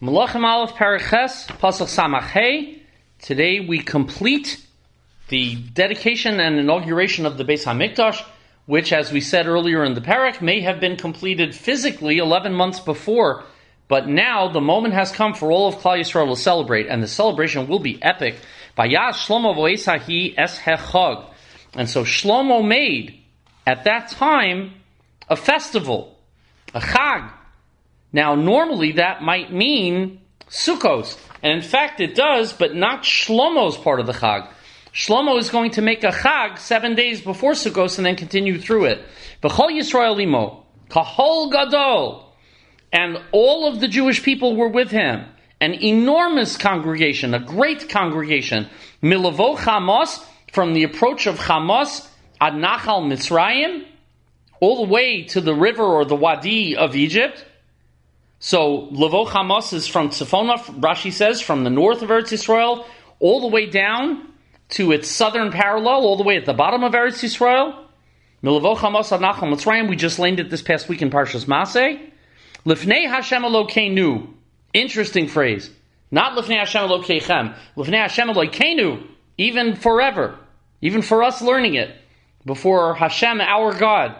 Malachim Aleph Paraches, Pasuk Samach Hey. Today we complete the dedication and inauguration of the Beis HaMikdash, which, as we said earlier in the parak, may have been completed physically 11 months before, but now the moment has come for all of Klal Yisrael to celebrate, and the celebration will be epic. Vayash Shlomo v'Esahi es hechag. And so Shlomo made, at that time, a festival, a chag. Now, normally that might mean Sukkos, and in fact it does, but not Shlomo's part of the chag. Shlomo is going to make a chag 7 days before Sukkos and then continue through it. B'chol Yisrael imo, kahol gadol, and all of the Jewish people were with him. An enormous congregation, a great congregation. Milavo Chamos, from the approach of Chamos ad Nachal Mitzrayim, all the way to the river or the Wadi of Egypt. So Lavo Chamos is from Tzifona, Rashi says, from the north of Eretz Yisrael, all the way down to its southern parallel, all the way at the bottom of Eretz Yisrael. Milavo Chamos ad Nachal Mitzrayim, we just learned it this past week in Parshas Maseh. Lifnei Hashem Elokeinu, interesting phrase. Not Lifnei Hashem Elokeichem, Lifnei Hashem Elokeinu, even forever, even for us learning it, before Hashem, our God.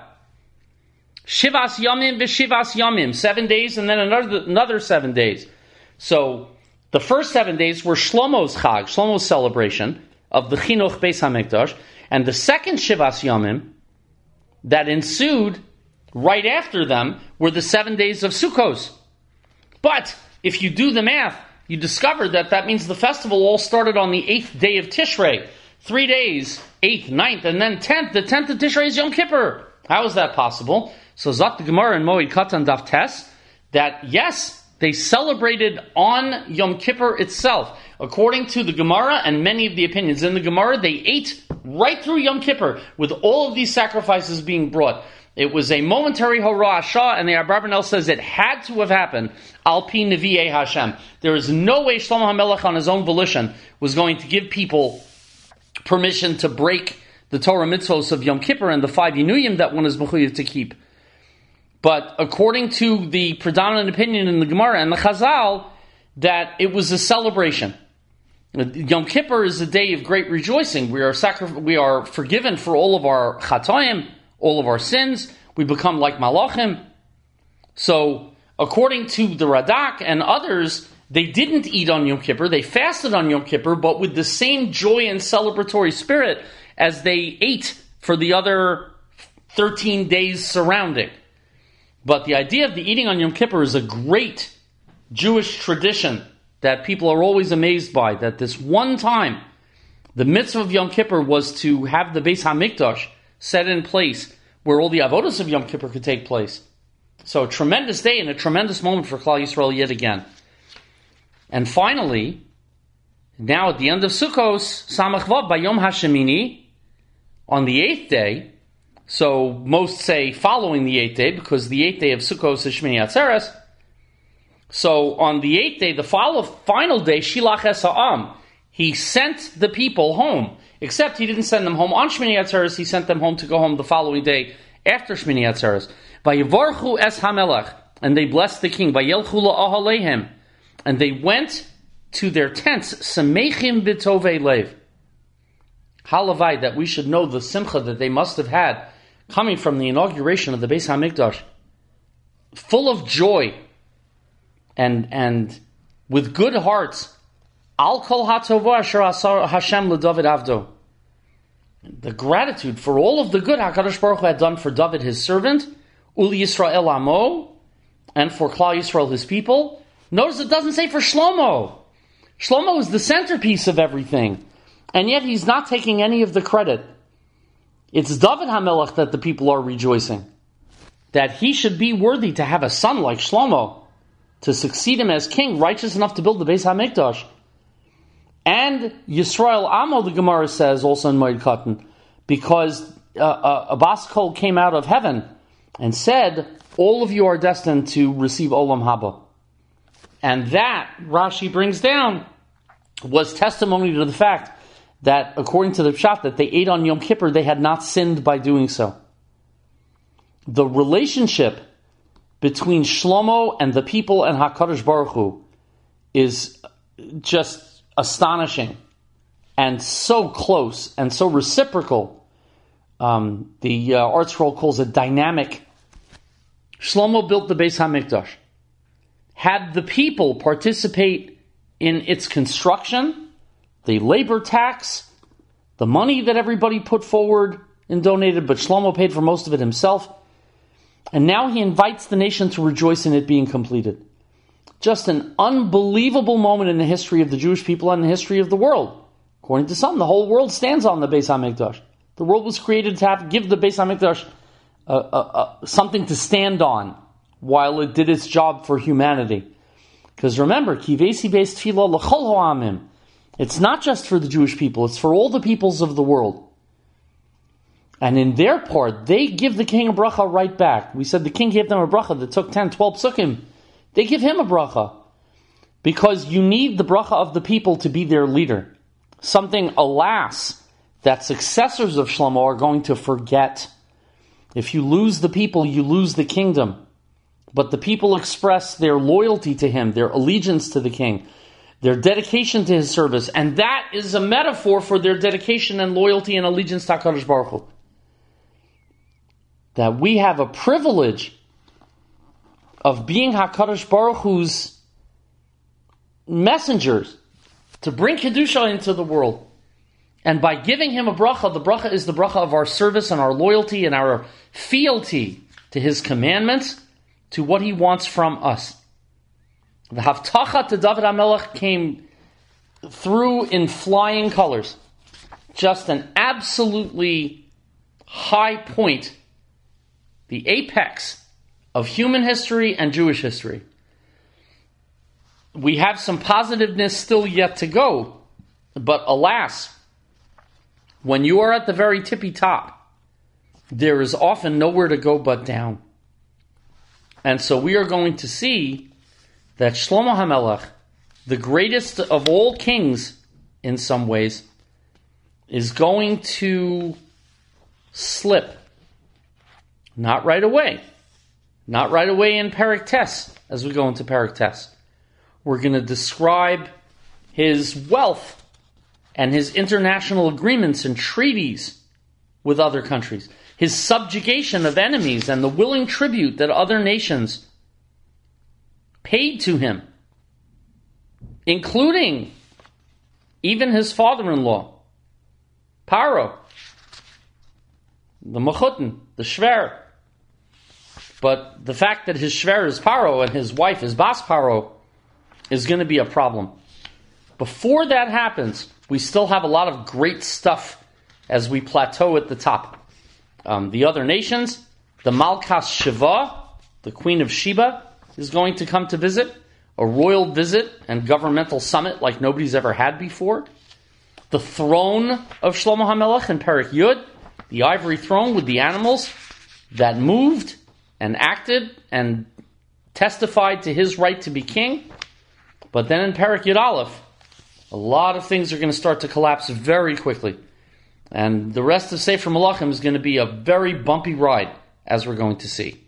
Shivas Yamim v'Shivas Yamim, 7 days and then another 7 days. So the first 7 days were Shlomo's Chag, Shlomo's celebration of the Chinuch Beis HaMikdash, and the second Shivas Yamim that ensued right after them were the 7 days of Sukkos. But if you do the math, you discover that means the festival all started on the 8th day of Tishrei. 3 days, 8th, 9th, and then 10th. The 10th of Tishrei is Yom Kippur. How is that possible? So Zot the Gemara in Moed Katan Daf Tes, that yes, they celebrated on Yom Kippur itself. According to the Gemara and many of the opinions in the Gemara, they ate right through Yom Kippur with all of these sacrifices being brought. It was a momentary Hora Ashah, and the Abarbanel says it had to have happened. Al Pi Nevi'ei Hashem. There is no way Shlomo HaMelech on his own volition was going to give people permission to break the Torah mitzvos of Yom Kippur and the 5 Yinuyim that one is mechuyev to keep. But according to the predominant opinion in the Gemara and the Chazal, that it was a celebration. Yom Kippur is a day of great rejoicing. We are forgiven for all of our chatoim, all of our sins. We become like malachim. So, according to the Radak and others, they didn't eat on Yom Kippur. They fasted on Yom Kippur, but with the same joy and celebratory spirit as they ate for the other 13 days surrounding. But the idea of the eating on Yom Kippur is a great Jewish tradition that people are always amazed by, that this one time, the mitzvah of Yom Kippur was to have the Beis HaMikdash set in place where all the avodas of Yom Kippur could take place. So a tremendous day and a tremendous moment for Klal Yisrael yet again. And finally, now at the end of Sukkos, Samach Vav, Bayom HaShemini, on the 8th day, so most say following the 8th day, because the 8th day of Sukkos is Shmini Atzeres. So on the 8th day, the final day, Shilach Es Ha'am, he sent the people home. Except he didn't send them home on Shmini Atzeres, he sent them home to go home the following day after Shmini Atzeres. Vayivorchu Es HaMelech, and they blessed the king. Vayelchu la'ahaleihem, and they went to their tents, Semechim B'tovei Lev. Halavai, that we should know the simcha that they must have had coming from the inauguration of the Beis HaMikdash, full of joy and with good hearts. Al kol hatovah asher asar Hashem leDavid avdo. The gratitude for all of the good HaKadosh Baruch Hu had done for David his servant, Uli Yisrael Amo, and for Klal Yisrael his people. Notice it doesn't say for Shlomo. Shlomo is the centerpiece of everything. And yet he's not taking any of the credit. It's David HaMelech that the people are rejoicing. That he should be worthy to have a son like Shlomo, to succeed him as king, righteous enough to build the Beis HaMikdash. And Yisrael Amo, the Gemara says, also in Moed Katan, because a Bas Kol came out of heaven and said, all of you are destined to receive Olam Haba. And that, Rashi brings down, was testimony to the fact that, according to the Pshat, that they ate on Yom Kippur, they had not sinned by doing so. The relationship between Shlomo and the people and HaKadosh Baruch Hu is just astonishing and so close and so reciprocal. The Art Scroll calls it dynamic. Shlomo built the Beis HaMikdash. Had the people participate in its construction, the labor tax, the money that everybody put forward and donated, but Shlomo paid for most of it himself. And now he invites the nation to rejoice in it being completed. Just an unbelievable moment in the history of the Jewish people and the history of the world. According to some, the whole world stands on the Beis HaMikdash. The world was created to give the Beis HaMikdash something to stand on while it did its job for humanity. Because remember, Kivesi Beis Tefillah L'chol Ha'amim. It's not just for the Jewish people, it's for all the peoples of the world. And in their part, they give the king a bracha right back. We said the king gave them a bracha that took 10, 12 psukim. They give him a bracha. Because you need the bracha of the people to be their leader. Something, alas, that successors of Shlomo are going to forget. If you lose the people, you lose the kingdom. But the people express their loyalty to him, their allegiance to the king, their dedication to his service. And that is a metaphor for their dedication and loyalty and allegiance to HaKadosh Baruch Hu. That we have a privilege of being HaKadosh Baruch Hu's messengers to bring Kedusha into the world. And by giving him a bracha, the bracha is the bracha of our service and our loyalty and our fealty to his commandments, to what he wants from us. The Havtacha to David HaMelech came through in flying colors. Just an absolutely high point, the apex of human history and Jewish history. We have some positiveness still yet to go, but alas, when you are at the very tippy top, there is often nowhere to go but down. And so we are going to see that Shlomo HaMelech, the greatest of all kings in some ways, is going to slip. Not right away. Not right away in Perek Tes, as we go into Perek Tes. We're going to describe his wealth and his international agreements and treaties with other countries. His subjugation of enemies and the willing tribute that other nations paid to him, including even his father-in-law, Paro, the Mechutin, the Shver. But the fact that his Shver is Paro and his wife is Bas Paro is going to be a problem. Before that happens, we still have a lot of great stuff as we plateau at the top. The other nations, the Malkas Shiva, the Queen of Sheba, is going to come to visit. A royal visit and governmental summit like nobody's ever had before. The throne of Shlomo HaMelech in Perek Yud, the ivory throne with the animals that moved and acted and testified to his right to be king. But then in Perek Yud Aleph, a lot of things are going to start to collapse very quickly. And the rest of Sefer Melachim is going to be a very bumpy ride, as we're going to see.